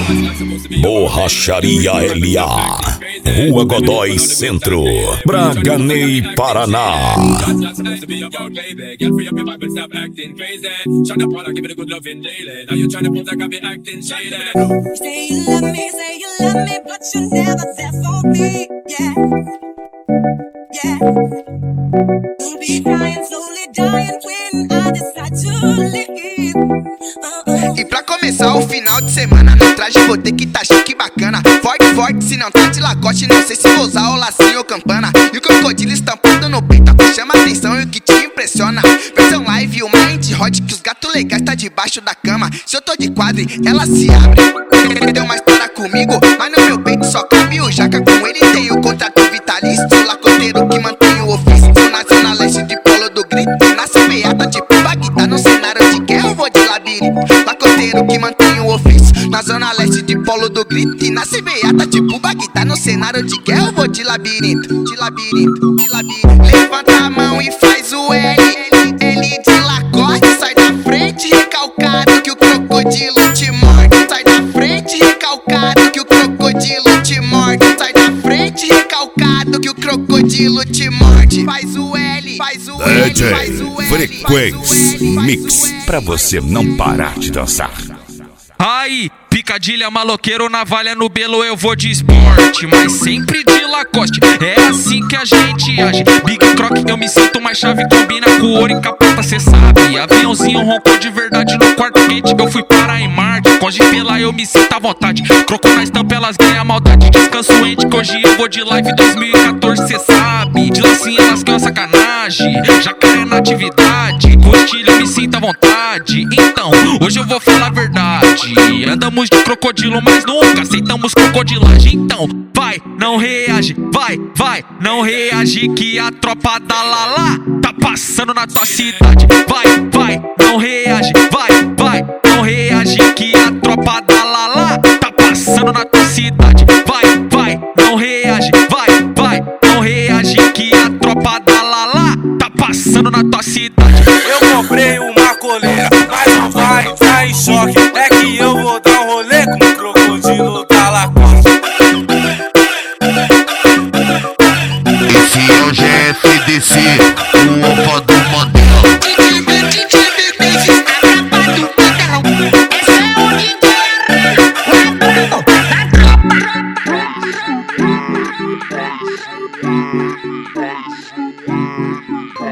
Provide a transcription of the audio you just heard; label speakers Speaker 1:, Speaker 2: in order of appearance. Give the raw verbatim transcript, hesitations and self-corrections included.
Speaker 1: Borracharia L A, Rua Godói Centro, Braganey, Paraná.
Speaker 2: E pra começar o final de semana, no traje vou ter que tá chique bacana. Forte, forte, se não tá de Lacoste, não sei se vou usar o lacinho ou campana. E o crocodilo estampado no peito, que chama atenção e o que te impressiona. Versão live, o mind hot, que os gatos legais tá debaixo da cama. Se eu tô de quadre, ela se abre. Deu uma história comigo, mas no meu peito só cabe o jaca. Com ele tem o contrato vitalício, o lacoteiro que mantém o ofício. Na zona leste de Polo do Grito, nasce beata tipo Bagdá. No cenário de guerra eu vou de labirinto, lacoteiro que mantém o ofício. Na zona leste de Polo do Grito, e nasce beata tipo Bagdá. No cenário de guerra eu vou de labirinto, de labirinto, de labirinto. Levanta a mão e faz o L, L de Lacoste. Sai da frente recalcado que o crocodilo te morde. Sai da frente recalcado que o crocodilo te morde. Sai da frente recalcado que o crocodilo te morde. Faz o L, faz o L,
Speaker 1: D J
Speaker 2: faz o L,
Speaker 1: Frequência Mix, pra você não parar de dançar.
Speaker 3: Aí, picadilha, maloqueiro, navalha no belo, eu vou de esporte, mas sempre de Lacoste, é assim que a gente age. Big Croc, eu me sinto mais chave, combina com ouro e capota, cê sabe. Aviãozinho roncou de verdade no quarto quente, eu fui parar em Marte. Com G-Pela eu me sinto à vontade, croco na estampa, elas ganham a maldade. Descanso ente, que hoje eu vou de live dois mil e quatorze, cê sabe. De lacinha elas ganham sacanagem, jacaré na atividade. Com estilo eu me sinto à vontade, então, hoje eu vou falar a verdade. Andamos de crocodilo, mas nunca aceitamos crocodilagem. Então, vai, não reage, vai, vai, não reage, que a tropa da Lala tá passando na tua cidade. Vai, vai, não reage, vai, vai, não reage, que a tropa da Lala tá passando na tua cidade. Vai, vai, não reage, vai, vai, não reage, que a tropa da Lala tá passando na tua cidade.
Speaker 4: Eu comprei uma coleira, mas não vai, tá em choque. É que eu vou dar um rolê com